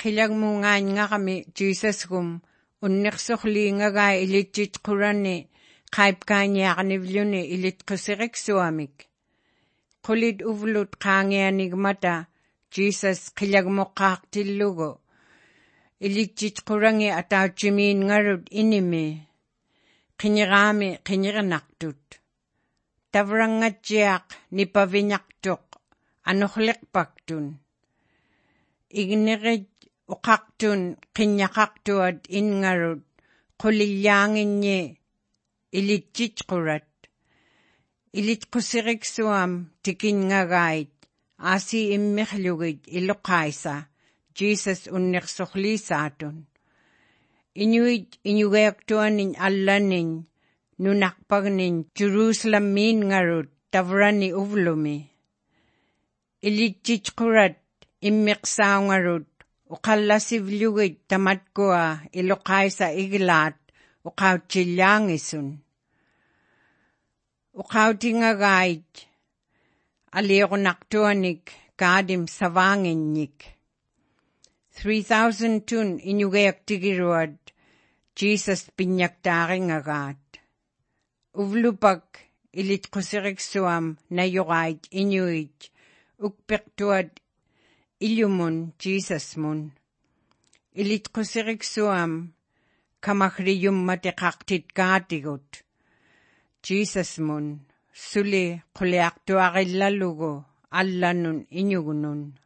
Qilagmungaan nga kami Jesus kum unniqsorliingagaa ilitsit qurani qaipkaaniaqnivluni ilitqusiqsuamik. Qulit uvlut qaangianigmata Jesus qilagmuqqaaqtillugu ilitsit qurangi atautjimiin ngarut inimi qiniqaami qiniqnaqtut. Tavrangatsiaq nipaviñaqtuq anuqliqpaktun. Igniqit uqaqtun qiññaqaqtuat inngarut qulilliaanginni ilitjitqurat. Ilitqusiqsuam tikinngagait asi immiqlugit iluqaisa Jesus unniqsorliisaatun. Inuit inugeaktuanin allanin nunaqpagnin Jerusalemiin ngarut tavrani uvlumi. Ilitjitqurat immiqsaungarut uqallasivlugit tamatkua iluqaisa iglaat uqautsilliangisun. Uqautingagait aliuqnaqtuanik kaadim savaanginnik. 3,000 tun inugeaktigiruat Jesus pinyaktaaringagaat. Uvlupak ilitqusiqsuam nayuqait inuit ukpiqtuat illumun Jesus mun. Ilitqusiqsuam kamakriyummatiqaqtitkaatigut. Jesus mun suli quliaqtuaqillalugu allanun inugunun.